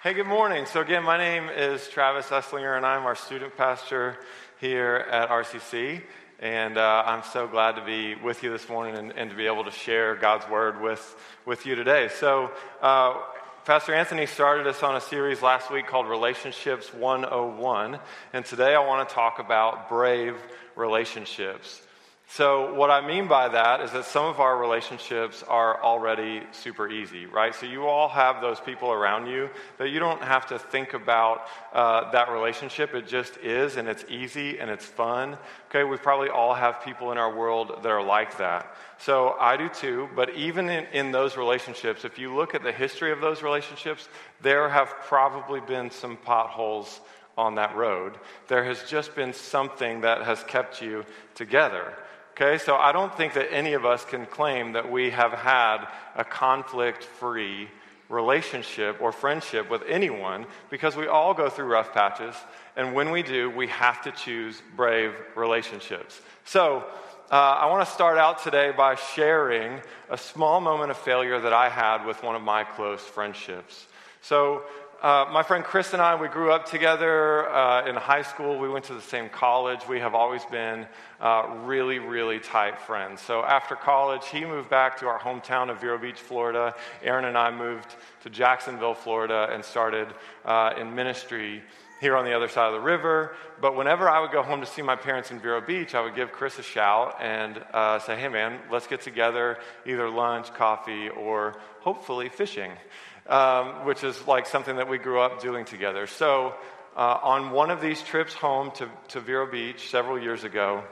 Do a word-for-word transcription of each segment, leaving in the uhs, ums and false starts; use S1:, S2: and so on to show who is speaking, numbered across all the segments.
S1: Hey, good morning. So again, my name is Travis Esslinger, and I'm our student pastor here at R C C. And uh, I'm so glad to be with you this morning and, and to be able to share God's Word with, with you today. So uh, Pastor Anthony started us on a series last week called Relationships one oh one. And today I want to talk about brave relationships. So what I mean by that is that some of our relationships are already super easy, right? So you all have those people around you that you don't have to think about uh, that relationship. It just is, and it's easy, and it's fun. Okay, we probably all have people in our world that are like that. So I do too, but even in, in those relationships, if you look at the history of those relationships, there have probably been some potholes on that road. There has just been something that has kept you together. Okay, so I don't think that any of us can claim that we have had a conflict-free relationship or friendship with anyone, because we all go through rough patches, and when we do, we have to choose brave relationships. So uh, I want to start out today by sharing a small moment of failure that I had with one of my close friendships. So Uh, my friend Chris and I, we grew up together uh, in high school. We went to the same college. We have always been uh, really, really tight friends. So after college, he moved back to our hometown of Vero Beach, Florida. Aaron and I moved to Jacksonville, Florida, and started uh, in ministry here on the other side of the river. But whenever I would go home to see my parents in Vero Beach, I would give Chris a shout and uh, say, hey man, let's get together, either lunch, coffee, or hopefully fishing. Um, which is like something that we grew up doing together. So uh, on one of these trips home to, to Vero Beach several years ago,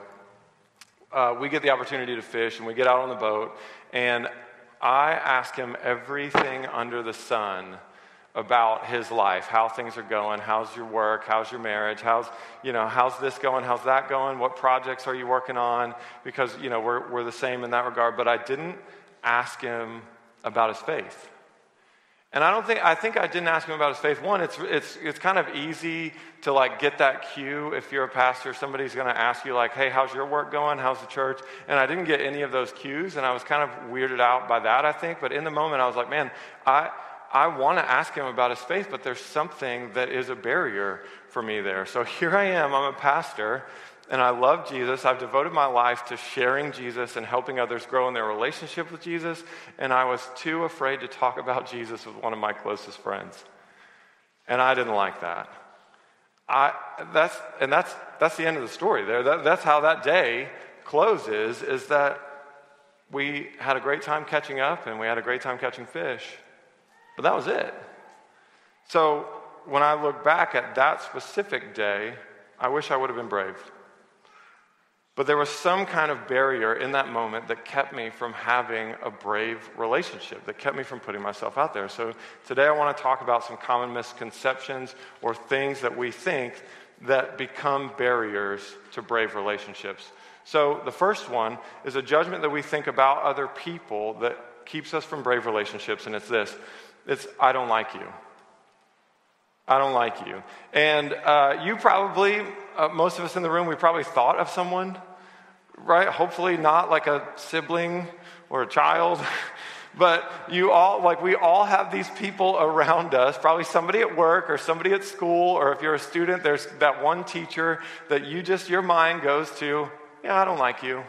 S1: uh, we get the opportunity to fish, and we get out on the boat, and I ask him everything under the sun about his life, how things are going, how's your work, how's your marriage, how's, you know, how's this going, how's that going, what projects are you working on, because, you know, we're, we're the same in that regard, but I didn't ask him about his faith. And I don't think, I think I didn't ask him about his faith. One, it's it's it's kind of easy to like get that cue if you're a pastor. Somebody's going to ask you like, hey, how's your work going? How's the church? And I didn't get any of those cues, and I was kind of weirded out by that, I think. But in the moment, I was like, man, I I want to ask him about his faith, but there's something that is a barrier for me there. So here I am, I'm a pastor, and I love Jesus. I've devoted my life to sharing Jesus and helping others grow in their relationship with Jesus, and I was too afraid to talk about Jesus with one of my closest friends. And I didn't like that. I that's and that's that's the end of the story there. That, that's how that day closes, is that we had a great time catching up, and we had a great time catching fish. But that was it. So when I look back at that specific day, I wish I would have been brave. But there was some kind of barrier in that moment that kept me from having a brave relationship, that kept me from putting myself out there. So today I want to talk about some common misconceptions or things that we think that become barriers to brave relationships. So the first one is a judgment that we think about other people that keeps us from brave relationships, and it's this. It's, I don't like you. I don't like you. And uh, you probably, uh, most of us in the room, we probably thought of someone, right? Hopefully not like a sibling or a child, but you all, like we all have these people around us, probably somebody at work or somebody at school, or if you're a student, there's that one teacher that you just, your mind goes to, yeah, I don't like you.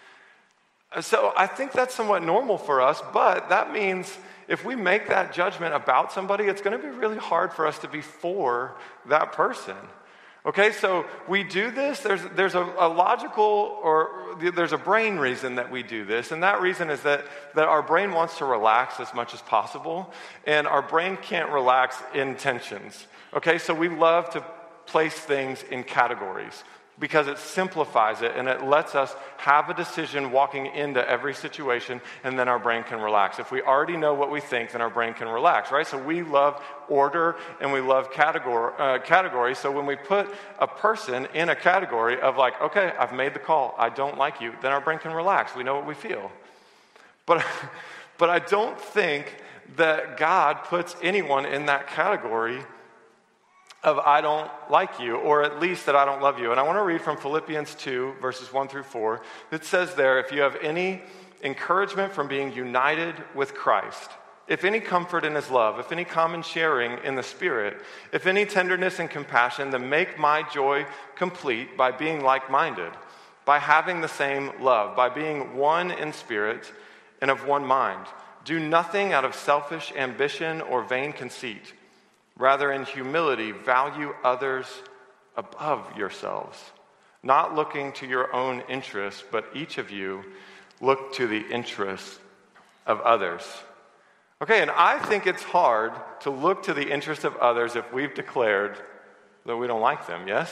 S1: So I think that's somewhat normal for us, but that means if we make that judgment about somebody, it's going to be really hard for us to be for that person. Okay, so we do this. There's there's a, a logical or there's a brain reason that we do this, and that reason is that, that our brain wants to relax as much as possible, and our brain can't relax in tensions. Okay, so we love to place things in categories, because it simplifies it and it lets us have a decision walking into every situation, and then our brain can relax. If we already know what we think, then our brain can relax, right? So we love order and we love category, uh, categories. So when we put a person in a category of like, okay, I've made the call, I don't like you, then our brain can relax. We know what we feel. But, but I don't think that God puts anyone in that category of I don't like you, or at least that I don't love you. And I want to read from Philippians two, verses one through four. It says there, if you have any encouragement from being united with Christ, if any comfort in his love, if any common sharing in the Spirit, if any tenderness and compassion, then make my joy complete by being like-minded, by having the same love, by being one in spirit and of one mind. Do nothing out of selfish ambition or vain conceit. Rather, in humility, value others above yourselves, not looking to your own interests, but each of you look to the interests of others. Okay, and I think it's hard to look to the interests of others if we've declared that we don't like them, yes?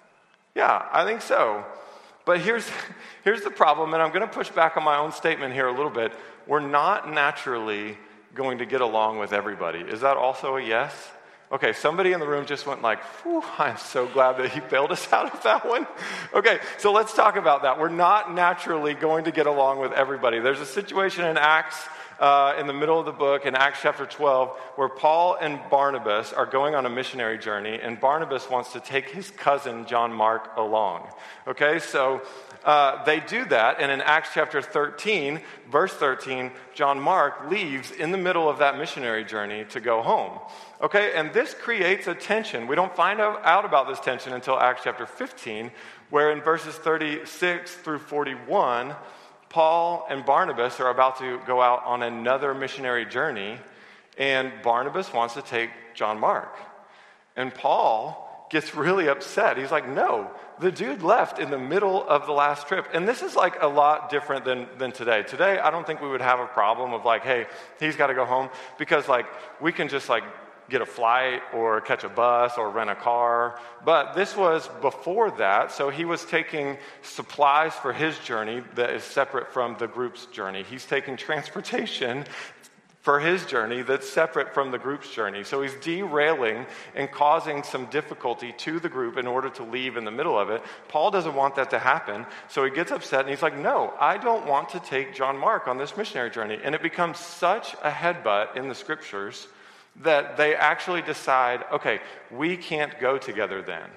S1: Yeah, I think so. But here's, here's the problem, and I'm going to push back on my own statement here a little bit. We're not naturally going to get along with everybody. Is that also a yes? Okay, somebody in the room just went like, whew, I'm so glad that he bailed us out of that one. Okay, so let's talk about that. We're not naturally going to get along with everybody. There's a situation in Acts Uh, in the middle of the book, in Acts chapter twelve, where Paul and Barnabas are going on a missionary journey, and Barnabas wants to take his cousin, John Mark, along. Okay, so uh, they do that, and in Acts chapter thirteen, verse thirteen, John Mark leaves in the middle of that missionary journey to go home. Okay, and this creates a tension. We don't find out about this tension until Acts chapter fifteen, where in verses thirty-six through forty-one, Paul and Barnabas are about to go out on another missionary journey, and Barnabas wants to take John Mark. And Paul gets really upset. He's like, no, the dude left in the middle of the last trip. And this is like a lot different than, than today. Today, I don't think we would have a problem of like, hey, he's got to go home, because like we can just like get a flight or catch a bus or rent a car. But this was before that, so he was taking supplies for his journey that is separate from the group's journey. He's taking transportation for his journey that's separate from the group's journey. So he's derailing and causing some difficulty to the group in order to leave in the middle of it. Paul doesn't want that to happen, so he gets upset and he's like, no, I don't want to take John Mark on this missionary journey. And it becomes such a headbutt in the scriptures that they actually decide, okay, we can't go together then.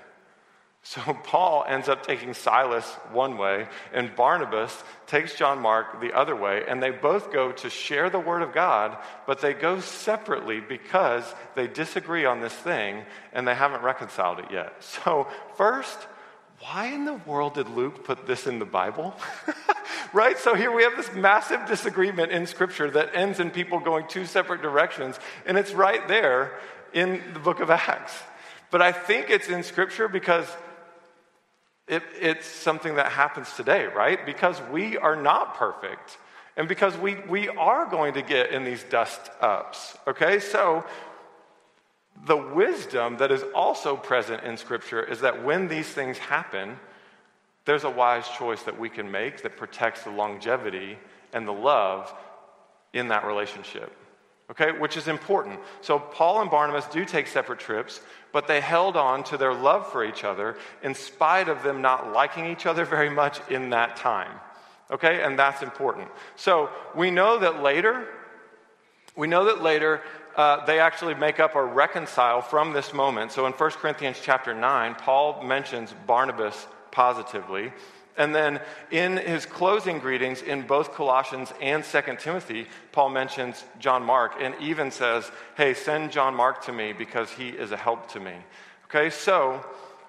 S1: So Paul ends up taking Silas one way, and Barnabas takes John Mark the other way, and they both go to share the word of God, but they go separately because they disagree on this thing, and they haven't reconciled it yet. So first, why in the world did Luke put this in the Bible? Right? So here we have this massive disagreement in Scripture that ends in people going two separate directions, and it's right there in the book of Acts. But I think it's in Scripture because it, it's something that happens today, right? Because we are not perfect, and because we, we are going to get in these dust-ups, okay? So the wisdom that is also present in Scripture is that when these things happen, there's a wise choice that we can make that protects the longevity and the love in that relationship, okay, which is important. So Paul and Barnabas do take separate trips, but they held on to their love for each other in spite of them not liking each other very much in that time, okay, and that's important. So we know that later, we know that later uh, they actually make up or reconcile from this moment. So in First Corinthians chapter nine, Paul mentions Barnabas positively. And then in his closing greetings in both Colossians and Second Timothy, Paul mentions John Mark and even says, hey, send John Mark to me because he is a help to me. Okay, so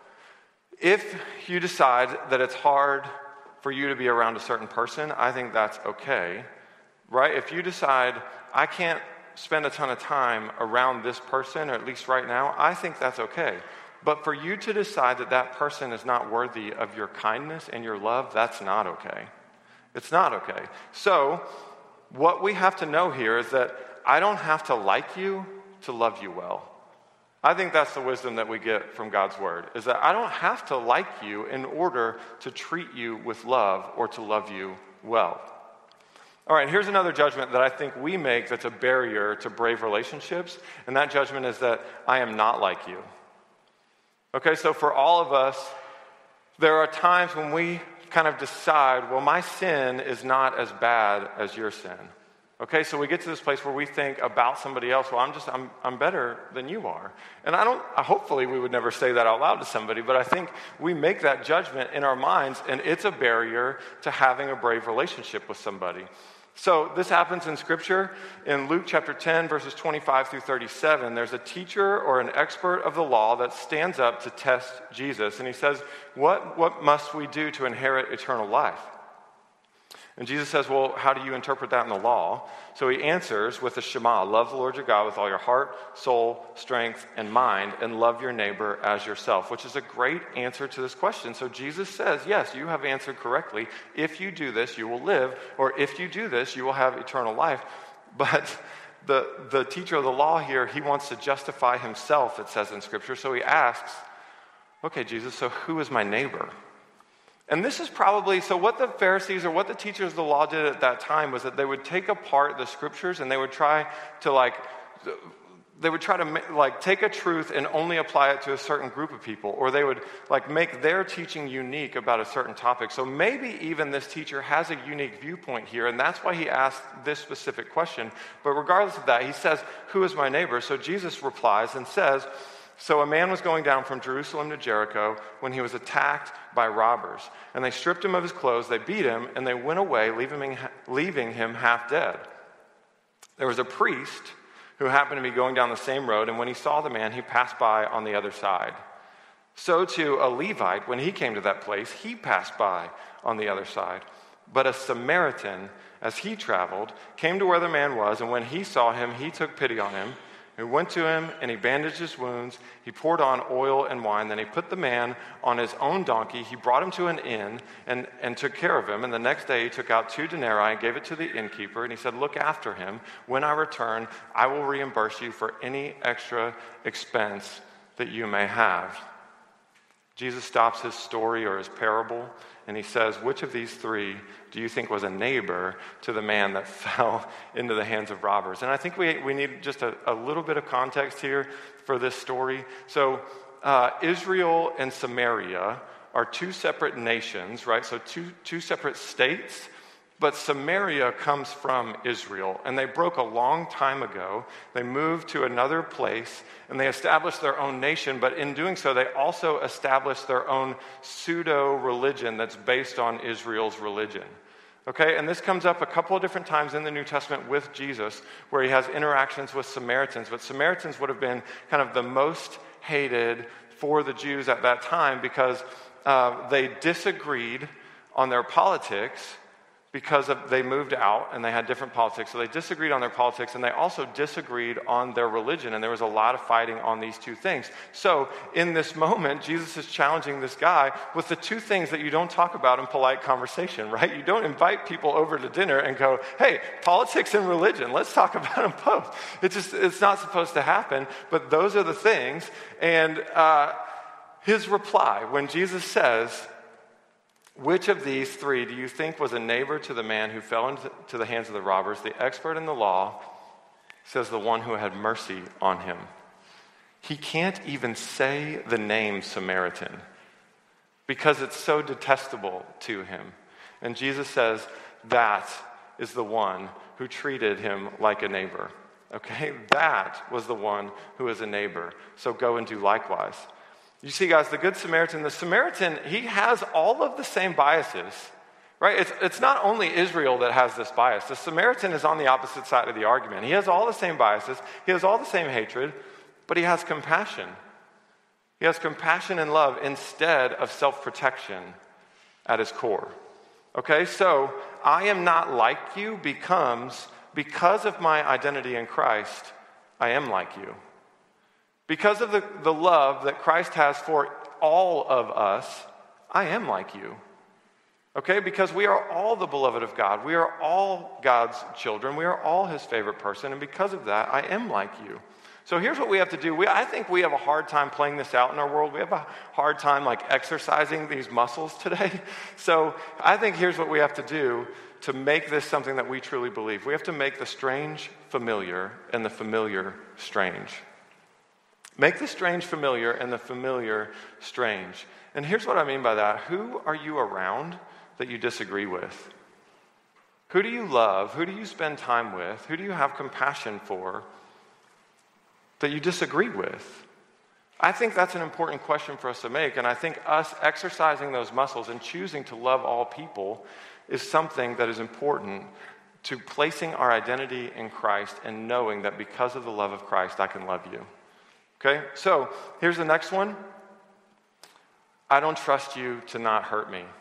S1: if you decide that it's hard for you to be around a certain person, I think that's okay, right? If you decide, I can't spend a ton of time around this person, or at least right now, I think that's okay. But for you to decide that that person is not worthy of your kindness and your love, that's not okay. It's not okay. So what we have to know here is that I don't have to like you to love you well. I think that's the wisdom that we get from God's word, is that I don't have to like you in order to treat you with love or to love you well. All right, here's another judgment that I think we make that's a barrier to brave relationships, and that judgment is that I am not like you. Okay, so for all of us, there are times when we kind of decide, well, my sin is not as bad as your sin. Okay, so we get to this place where we think about somebody else, well, I'm just, I'm, I'm better than you are. And I don't, hopefully we would never say that out loud to somebody, but I think we make that judgment in our minds, and it's a barrier to having a brave relationship with somebody. So this happens in Scripture. In Luke chapter ten, verses twenty-five through thirty-seven, there's a teacher or an expert of the law that stands up to test Jesus. And he says, what, what must we do to inherit eternal life? And Jesus says, well, how do you interpret that in the law? So he answers with the Shema, love the Lord your God with all your heart, soul, strength, and mind, and love your neighbor as yourself, which is a great answer to this question. So Jesus says, yes, you have answered correctly. If you do this, you will live, or if you do this, you will have eternal life. But the, the teacher of the law here, he wants to justify himself, it says in Scripture. So he asks, okay, Jesus, so who is my neighbor? And this is probably, so what the Pharisees or what the teachers of the law did at that time was that they would take apart the Scriptures and they would try to like, they would try to like take a truth and only apply it to a certain group of people, or they would like make their teaching unique about a certain topic. So maybe even this teacher has a unique viewpoint here, and that's why he asked this specific question. But regardless of that, he says, who is my neighbor? So Jesus replies and says, so a man was going down from Jerusalem to Jericho when he was attacked by robbers. And they stripped him of his clothes, they beat him, and they went away, leaving him, leaving him half dead. There was a priest who happened to be going down the same road, and when he saw the man, he passed by on the other side. So too a Levite, when he came to that place, he passed by on the other side. But a Samaritan, as he traveled, came to where the man was, and when he saw him, he took pity on him. He went to him and he bandaged his wounds. He poured on oil and wine. Then he put the man on his own donkey. He brought him to an inn and, and took care of him. And the next day he took out two denarii and gave it to the innkeeper. And he said, look after him. When I return, I will reimburse you for any extra expense that you may have. Jesus stops his story or his parable, and he says, which of these three do you think was a neighbor to the man that fell into the hands of robbers? And I think we, we need just a, a little bit of context here for this story. So uh, Israel and Samaria are two separate nations, right? So two, two separate states. But Samaria comes from Israel, and they broke a long time ago. They moved to another place, and they established their own nation, but in doing so, they also established their own pseudo-religion that's based on Israel's religion. Okay, and this comes up a couple of different times in the New Testament with Jesus, where he has interactions with Samaritans, but Samaritans would have been kind of the most hated for the Jews at that time because uh, they disagreed on their politics, because of, they moved out and they had different politics. So they disagreed on their politics, and they also disagreed on their religion. And there was a lot of fighting on these two things. So in this moment, Jesus is challenging this guy with the two things that you don't talk about in polite conversation, right? You don't invite people over to dinner and go, hey, politics and religion, let's talk about them both. It's just, it's not supposed to happen, but those are the things. And uh, his reply, when Jesus says, which of these three do you think was a neighbor to the man who fell into the hands of the robbers? The expert in the law says the one who had mercy on him. He can't even say the name Samaritan because it's so detestable to him. And Jesus says that is the one who treated him like a neighbor. Okay, that was the one who is a neighbor. So go and do likewise. You see, guys, the Good Samaritan, the Samaritan, he has all of the same biases, right? It's, it's not only Israel that has this bias. The Samaritan is on the opposite side of the argument. He has all the same biases. He has all the same hatred, but he has compassion. He has compassion and love instead of self-protection at his core. Okay, so I am not like you becomes, because of my identity in Christ, I am like you. Because of the, the love that Christ has for all of us, I am like you. Okay? Because we are all the beloved of God. We are all God's children. We are all his favorite person. And because of that, I am like you. So here's what we have to do. We, I think we have a hard time playing this out in our world. We have a hard time like exercising these muscles today. So I think here's what we have to do to make this something that we truly believe. We have to make the strange familiar and the familiar strange. Make the strange familiar and the familiar strange. And here's what I mean by that. Who are you around that you disagree with? Who do you love? Who do you spend time with? Who do you have compassion for that you disagree with? I think that's an important question for us to make. And I think us exercising those muscles and choosing to love all people is something that is important to placing our identity in Christ and knowing that because of the love of Christ, I can love you. Okay, so here's the next one. I don't trust you to not hurt me.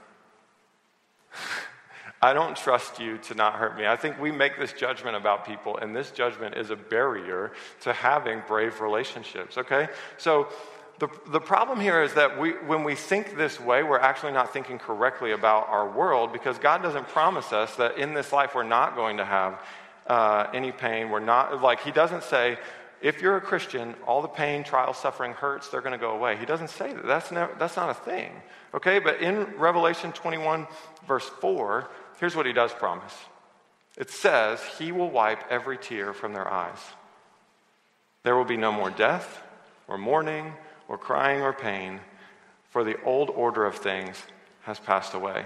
S1: I don't trust you to not hurt me. I think we make this judgment about people, and this judgment is a barrier to having brave relationships, okay? So the, the problem here is that we, when we think this way, we're actually not thinking correctly about our world, because God doesn't promise us that in this life we're not going to have uh, any pain. We're not, like, he doesn't say, if you're a Christian, all the pain, trial, suffering, hurts, they're going to go away. He doesn't say that. That's, never, that's not a thing, okay? But in Revelation twenty-one, verse four, here's what he does promise. It says, he will wipe every tear from their eyes. There will be no more death, or mourning, or crying, or pain, for the old order of things has passed away.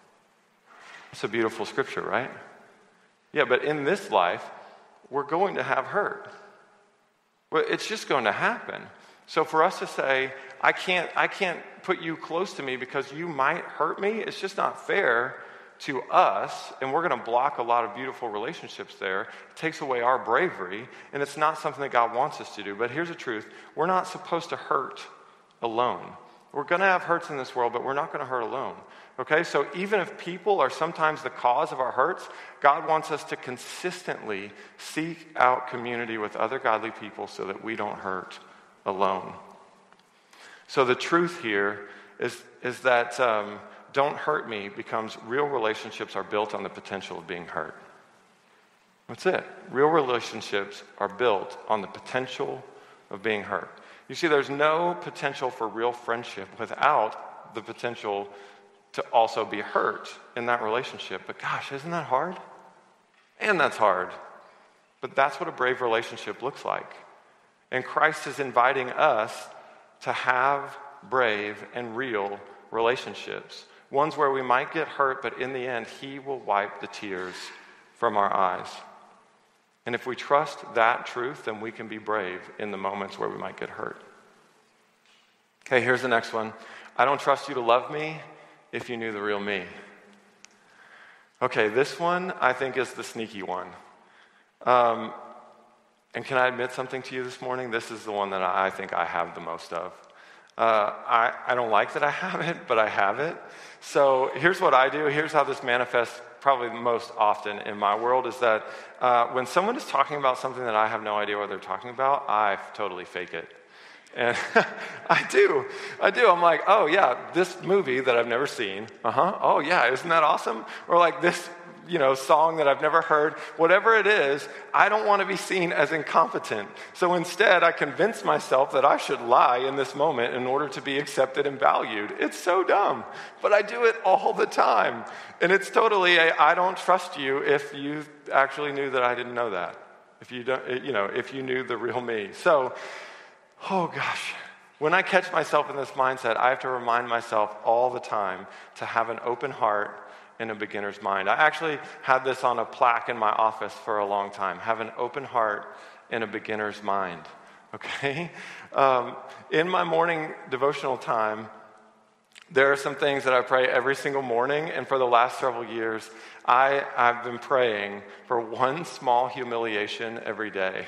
S1: It's a beautiful scripture, right? Yeah, but in this life, we're going to have hurt. Well, it's just going to happen. So for us to say, I can't, I can't put you close to me because you might hurt me, it's just not fair to us, and we're going to block a lot of beautiful relationships there. It takes away our bravery, and it's not something that God wants us to do. But here's the truth. We're not supposed to hurt alone. We're going to have hurts in this world, but we're not going to hurt alone. Okay, so even if people are sometimes the cause of our hurts, God wants us to consistently seek out community with other godly people so that we don't hurt alone. So the truth here is, is that um, don't hurt me becomes real relationships are built on the potential of being hurt. That's it. Real relationships are built on the potential of being hurt. You see, there's no potential for real friendship without the potential to also be hurt in that relationship. But gosh, isn't that hard? And that's hard. But that's what a brave relationship looks like. And Christ is inviting us to have brave and real relationships. Ones where we might get hurt, but in the end, he will wipe the tears from our eyes. And if we trust that truth, then we can be brave in the moments where we might get hurt. Okay, here's the next one. I don't trust you to love me if you knew the real me. Okay, this one I think is the sneaky one. Um, and can I admit something to you this morning? This is the one that I think I have the most of. Uh, I, I don't like that I have it, but I have it. So here's what I do. Here's how this manifests probably most often in my world is that uh, when someone is talking about something that I have no idea what they're talking about, I totally fake it. And I do. I do. I'm like, oh, yeah, this movie that I've never seen. Uh-huh. Oh, yeah, isn't that awesome? Or like this, you know, song that I've never heard. Whatever it is, I don't want to be seen as incompetent. So instead, I convince myself that I should lie in this moment in order to be accepted and valued. It's so dumb. But I do it all the time. And it's totally a, I don't trust you if you actually knew that I didn't know that. If you don't, you know, if you knew the real me. So, oh gosh, when I catch myself in this mindset, I have to remind myself all the time to have an open heart and a beginner's mind. I actually had this on a plaque in my office for a long time. Have an open heart and a beginner's mind, okay? Um, in my morning devotional time, there are some things that I pray every single morning, and for the last several years, I, I've been praying for one small humiliation every day.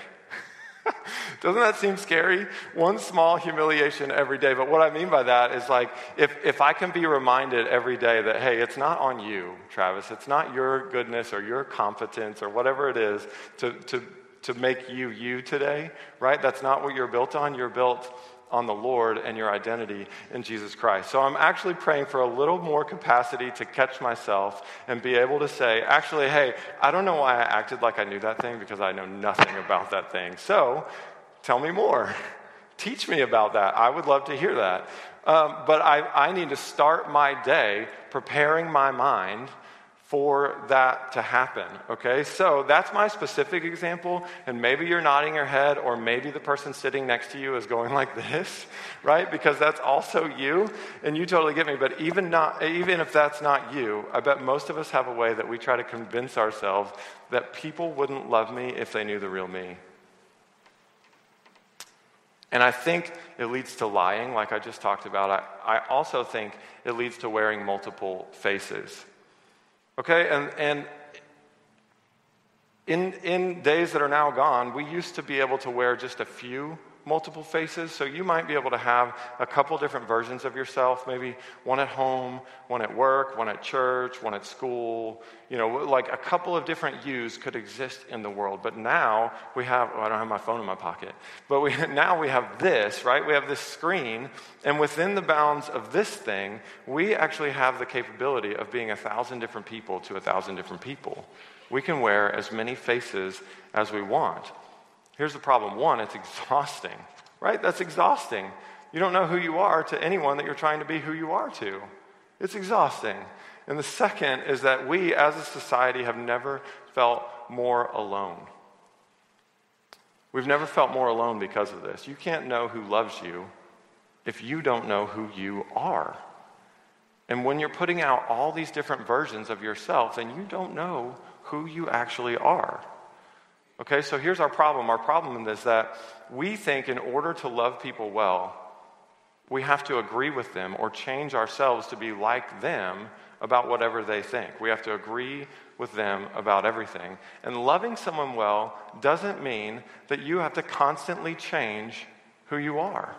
S1: Doesn't that seem scary? One small humiliation every day. But what I mean by that is like, if, if I can be reminded every day that, hey, it's not on you, Travis. It's not your goodness or your competence or whatever it is to, to, to make you you today, right? That's not what you're built on. You're built on the Lord and your identity in Jesus Christ. So I'm actually praying for a little more capacity to catch myself and be able to say, actually, hey, I don't know why I acted like I knew that thing because I know nothing about that thing. So tell me more. Teach me about that. I would love to hear that. Um, but I, I need to start my day preparing my mind for that to happen, okay? So that's my specific example, and maybe you're nodding your head, or maybe the person sitting next to you is going like this, right? Because that's also you, and you totally get me. But even not, even if that's not you, I bet most of us have a way that we try to convince ourselves that people wouldn't love me if they knew the real me. And I think it leads to lying, like I just talked about. I, I also think it leads to wearing multiple faces. Okay, and, and In, in days that are now gone, we used to be able to wear just a few multiple faces. So you might be able to have a couple different versions of yourself, maybe one at home, one at work, one at church, one at school. You know, like a couple of different yous could exist in the world. But now we have, oh, I don't have my phone in my pocket, but we now we have this, right? We have this screen, and within the bounds of this thing, we actually have the capability of being a thousand different people to a thousand different people. We can wear as many faces as we want. Here's the problem. One, it's exhausting, right? That's exhausting. You don't know who you are to anyone that you're trying to be who you are to. It's exhausting. And the second is that we as a society have never felt more alone. We've never felt more alone because of this. You can't know who loves you if you don't know who you are. And when you're putting out all these different versions of yourself, then you don't know who you actually are. Okay, so here's our problem. Our problem is that we think in order to love people well, we have to agree with them or change ourselves to be like them about whatever they think. We have to agree with them about everything. And loving someone well doesn't mean that you have to constantly change who you are.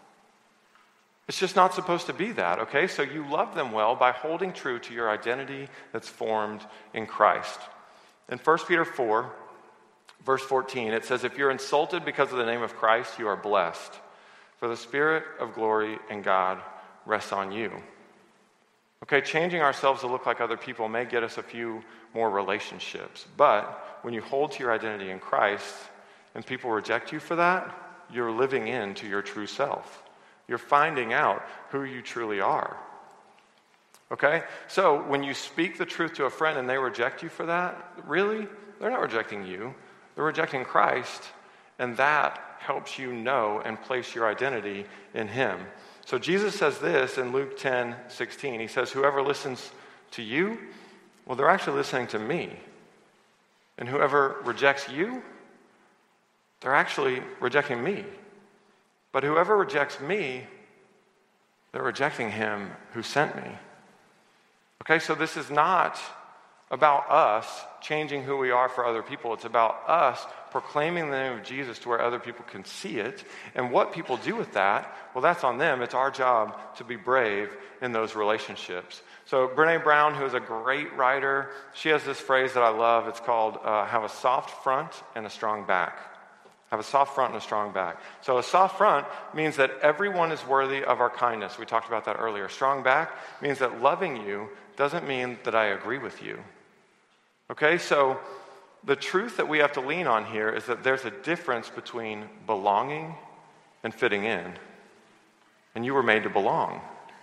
S1: It's just not supposed to be that, okay? So you love them well by holding true to your identity that's formed in Christ. In First Peter four, verse fourteen, it says, if you're insulted because of the name of Christ, you are blessed, for the Spirit of glory and God rests on you. Okay, changing ourselves to look like other people may get us a few more relationships, but when you hold to your identity in Christ and people reject you for that, you're living into your true self. You're finding out who you truly are. Okay, so when you speak the truth to a friend and they reject you for that, really, they're not rejecting you. They're rejecting Christ, and that helps you know and place your identity in Him. So Jesus says this in Luke ten sixteen. He says, whoever listens to you, well, they're actually listening to me. And whoever rejects you, they're actually rejecting me. But whoever rejects me, they're rejecting Him who sent me. Okay, so this is not about us changing who we are for other people. It's about us proclaiming the name of Jesus to where other people can see it. And what people do with that, well, that's on them. It's our job to be brave in those relationships. So Brené Brown, who is a great writer, she has this phrase that I love. It's called uh, have a soft front and a strong back. Have a soft front and a strong back. So a soft front means that everyone is worthy of our kindness. We talked about that earlier. Strong back means that loving you doesn't mean that I agree with you. Okay, so the truth that we have to lean on here is that there's a difference between belonging and fitting in. And you were made to belong.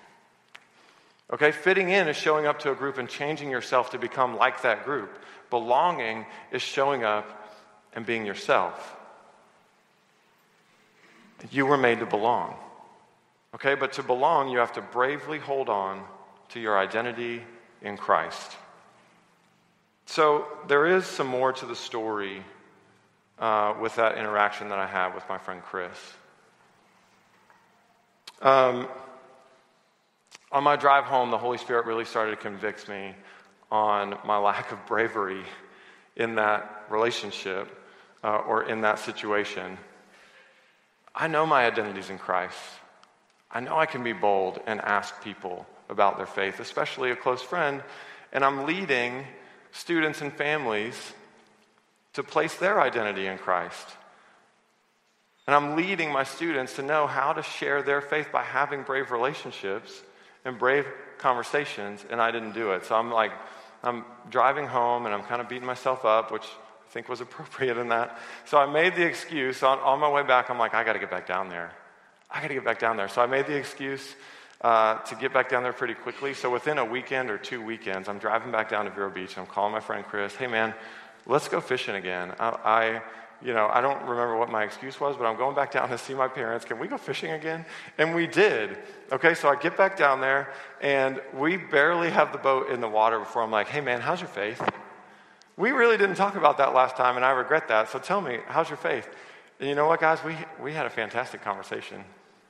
S1: Okay, fitting in is showing up to a group and changing yourself to become like that group. Belonging is showing up and being yourself. You were made to belong. Okay, but to belong, you have to bravely hold on to your identity in Christ. So there is some more to the story uh, with that interaction that I had with my friend Chris. Um, on my drive home, the Holy Spirit really started to convict me on my lack of bravery in that relationship uh, or in that situation. I know my identity's in Christ. I know I can be bold and ask people about their faith, especially a close friend, and I'm leading students and families to place their identity in Christ. And I'm leading my students to know how to share their faith by having brave relationships and brave conversations, and I didn't do it. So I'm like, I'm driving home, and I'm kind of beating myself up, which I think was appropriate in that. So I made the excuse, on, on my way back, I'm like, I got to get back down there. I got to get back down there. So I made the excuse uh, to get back down there pretty quickly. So within a weekend or two weekends, I'm driving back down to Vero Beach, and I'm calling my friend Chris, hey man, let's go fishing again. I, I you know, I don't remember what my excuse was, but I'm going back down to see my parents. Can we go fishing again? And we did. Okay, so I get back down there, and we barely have the boat in the water before I'm like, hey man, how's your faith? We really didn't talk about that last time, and I regret that. So tell me, how's your faith? And you know what, guys? We we had a fantastic conversation.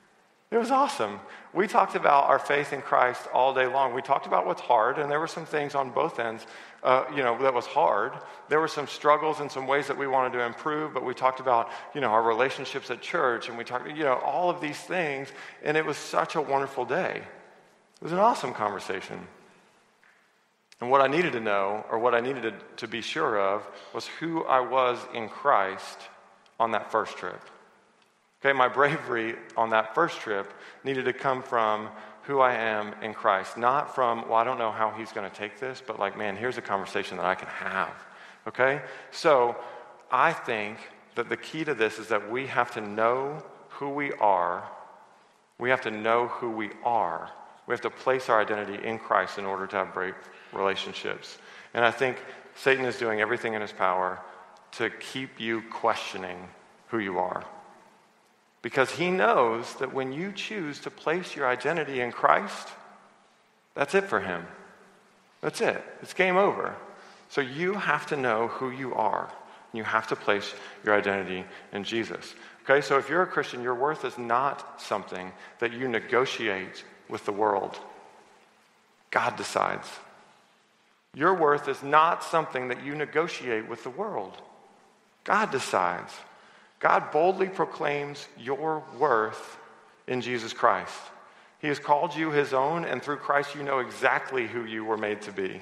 S1: It was awesome. We talked about our faith in Christ all day long. We talked about what's hard, and there were some things on both ends, uh, you know, that was hard. There were some struggles and some ways that we wanted to improve, but we talked about, you know, our relationships at church, and we talked, you know, all of these things, and it was such a wonderful day. It was an awesome conversation. And what I needed to know, or what I needed to, to be sure of, was who I was in Christ on that first trip. Okay, my bravery on that first trip needed to come from who I am in Christ. Not from, well, I don't know how he's going to take this, but like, man, here's a conversation that I can have. Okay? So I think that the key to this is that we have to know who we are. We have to know who we are. We have to place our identity in Christ in order to have great relationships. And I think Satan is doing everything in his power to keep you questioning who you are. Because he knows that when you choose to place your identity in Christ, that's it for him. That's it. It's game over. So you have to know who you are. You have to place your identity in Jesus. Okay, so if you're a Christian, your worth is not something that you negotiate with the world. God decides. Your worth is not something that you negotiate with the world. God decides. God boldly proclaims your worth in Jesus Christ. He has called you his own, and through Christ you know exactly who you were made to be.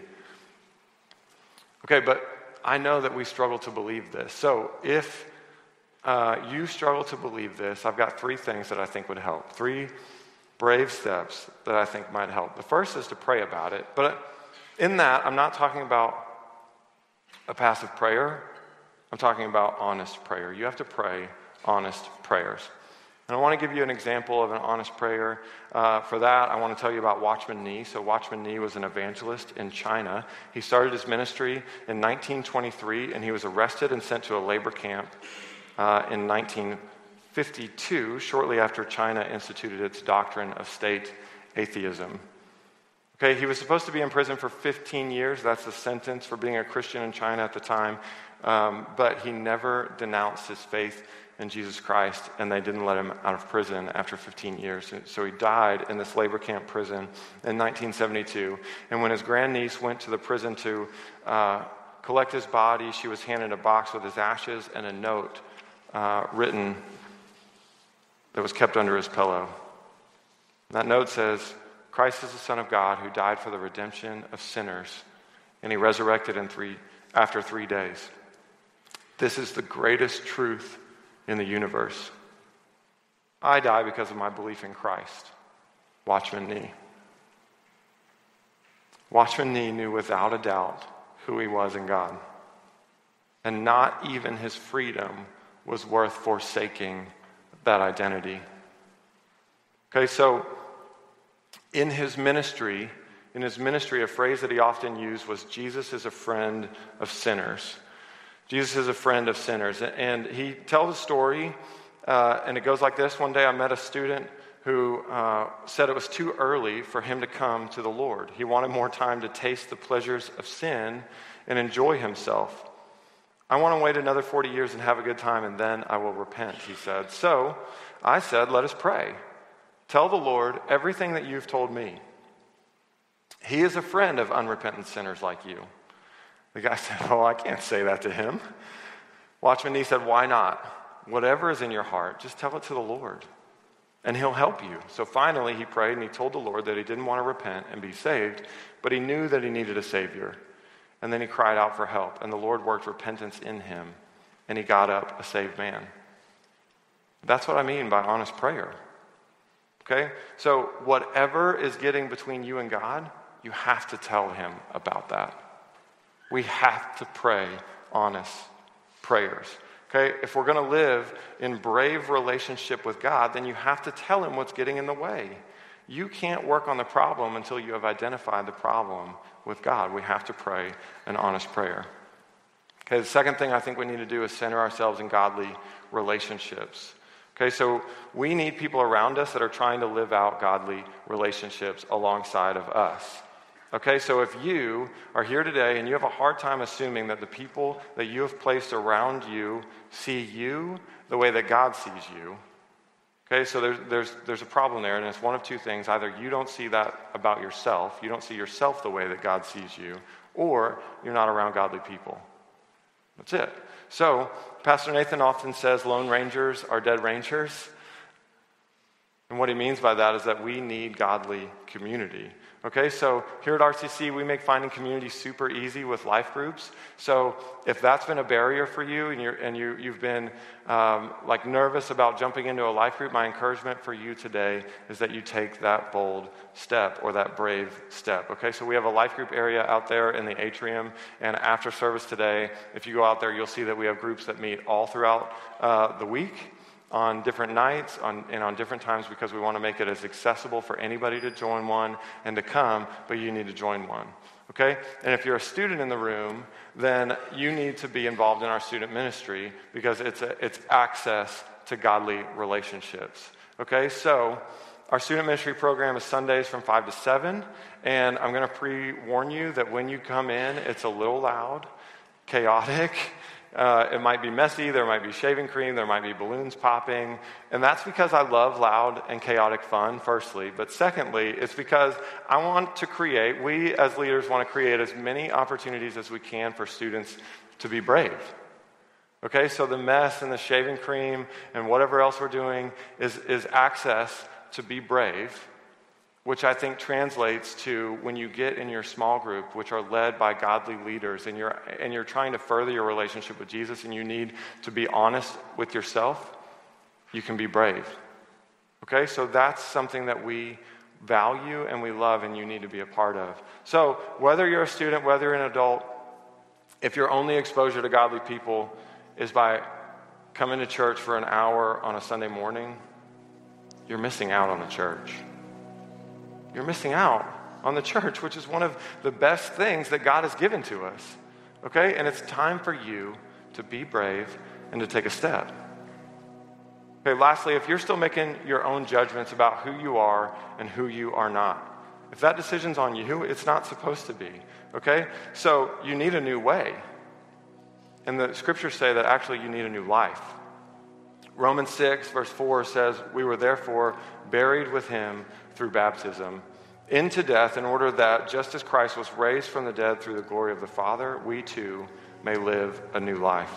S1: Okay, but I know that we struggle to believe this. So if uh, you struggle to believe this, I've got three things that I think would help. Three brave steps that I think might help. The first is to pray about it. But in that, I'm not talking about a passive prayer. I'm talking about honest prayer. You have to pray honest prayers. And I want to give you an example of an honest prayer. Uh, for that, I want to tell you about Watchman Nee. So Watchman Nee was an evangelist in China. He started his ministry in nineteen twenty-three, and he was arrested and sent to a labor camp uh, in nineteen fifty-two, shortly after China instituted its doctrine of state atheism. Okay, he was supposed to be in prison for fifteen years. That's the sentence for being a Christian in China at the time. Um, but he never denounced his faith in Jesus Christ, and they didn't let him out of prison after fifteen years. So he died in this labor camp prison in nineteen seventy-two. And when his grandniece went to the prison to uh, collect his body, she was handed a box with his ashes and a note uh, written that was kept under his pillow. That note says, "Christ is the Son of God who died for the redemption of sinners, and he resurrected in three after three days. This is the greatest truth in the universe. I die because of my belief in Christ." Watchman Nee. Watchman Nee knew without a doubt who he was in God. And not even his freedom was worth forsaking that identity. Okay, so in his ministry, in his ministry, a phrase that he often used was, "Jesus is a friend of sinners." Jesus is a friend of sinners. And he tells a story, uh, and it goes like this. One day I met a student who uh, said it was too early for him to come to the Lord. He wanted more time to taste the pleasures of sin and enjoy himself. "I want to wait another forty years and have a good time, and then I will repent," he said. So I said, "Let us pray. Tell the Lord everything that you've told me. He is a friend of unrepentant sinners like you." The guy said, "Oh, I can't say that to him." Watchman Nee said, "Why not? Whatever is in your heart, just tell it to the Lord, and he'll help you." So finally he prayed, and he told the Lord that he didn't want to repent and be saved, but he knew that he needed a Savior. And then he cried out for help, and the Lord worked repentance in him, and he got up a saved man. That's what I mean by honest prayer. Okay? So whatever is getting between you and God, you have to tell him about that. We have to pray honest prayers. Okay? If we're going to live in brave relationship with God, then you have to tell him what's getting in the way. You can't work on the problem until you have identified the problem with God. We have to pray an honest prayer. Okay, the second thing I think we need to do is center ourselves in godly relationships. Okay, so we need people around us that are trying to live out godly relationships alongside of us. Okay, so if you are here today and you have a hard time assuming that the people that you have placed around you see you the way that God sees you, Okay, so there's, there's, there's a problem there, and it's one of two things. Either you don't see that about yourself, you don't see yourself the way that God sees you, or you're not around godly people. That's it. So, Pastor Nathan often says lone rangers are dead rangers. And what he means by that is that we need godly community. Okay, so here at R C C, we make finding community super easy with life groups. So if that's been a barrier for you and, you're, and you, you've been um, like nervous about jumping into a life group, my encouragement for you today is that you take that bold step or that brave step. Okay, so we have a life group area out there in the atrium, and after service today, if you go out there, you'll see that we have groups that meet all throughout uh, the week, on different nights on, and on different times, because we want to make it as accessible for anybody to join one and to come, but you need to join one, okay? And if you're a student in the room, then you need to be involved in our student ministry because it's, a, it's access to godly relationships, okay? So our student ministry program is Sundays from five to seven, and I'm going to pre-warn you that when you come in, it's a little loud, chaotic. Uh, it might be messy, there might be shaving cream, there might be balloons popping, and that's because I love loud and chaotic fun, firstly, but secondly, it's because I want to create, we as leaders want to create as many opportunities as we can for students to be brave. Okay, so the mess and the shaving cream and whatever else we're doing is, is access to be brave, which I think translates to when you get in your small group, which are led by godly leaders, and you're and you're trying to further your relationship with Jesus, and you need to be honest with yourself, you can be brave. Okay, so that's something that we value and we love, and you need to be a part of. So whether you're a student, whether you're an adult, if your only exposure to godly people is by coming to church for an hour on a Sunday morning, you're missing out on the church. You're missing out on the church, which is one of the best things that God has given to us, okay? And it's time for you to be brave and to take a step. Okay, lastly, if you're still making your own judgments about who you are and who you are not, if that decision's on you, it's not supposed to be, okay? So you need a new way. And the scriptures say that actually you need a new life. Romans six, verse four says, "We were therefore buried with him through baptism into death, in order that just as Christ was raised from the dead through the glory of the Father, we too may live a new life."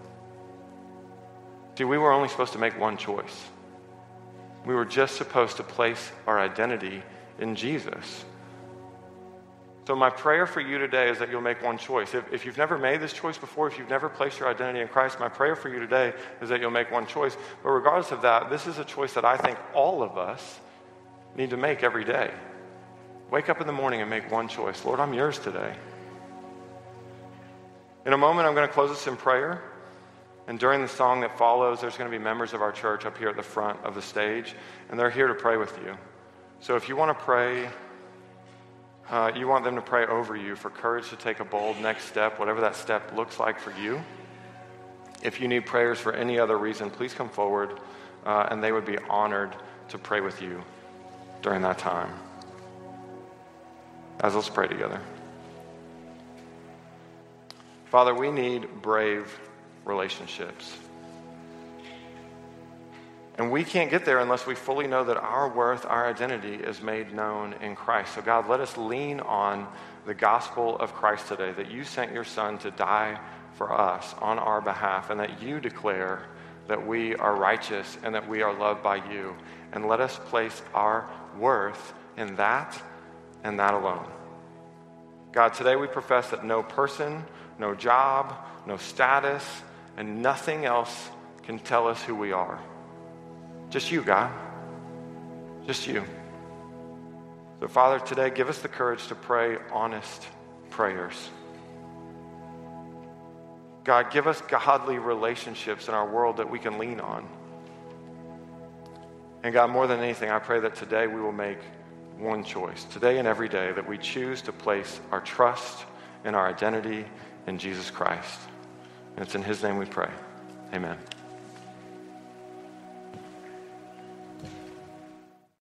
S1: See, we were only supposed to make one choice. We were just supposed to place our identity in Jesus. So my prayer for you today is that you'll make one choice. If, if you've never made this choice before, if you've never placed your identity in Christ, my prayer for you today is that you'll make one choice. But regardless of that, this is a choice that I think all of us need to make every day. Wake up in the morning and make one choice. Lord, I'm yours today. In a moment, I'm going to close this in prayer. And during the song that follows, there's going to be members of our church up here at the front of the stage, and they're here to pray with you. So if you want to pray, uh, you want them to pray over you for courage to take a bold next step, whatever that step looks like for you. If you need prayers for any other reason, please come forward, uh, and they would be honored to pray with you during that time. As let's pray together. Father, we need brave relationships. And we can't get there unless we fully know that our worth, our identity is made known in Christ. So God, let us lean on the gospel of Christ today, that you sent your son to die for us on our behalf, and that you declare that we are righteous and that we are loved by you. And let us place our worth in that and that alone. God, today we profess that no person, no job, no status, and nothing else can tell us who we are. Just you, God. Just you. So, Father, today give us the courage to pray honest prayers. God, give us godly relationships in our world that we can lean on. And God, more than anything, I pray that today we will make one choice, today and every day, that we choose to place our trust and our identity in Jesus Christ. And it's in his name we pray. Amen.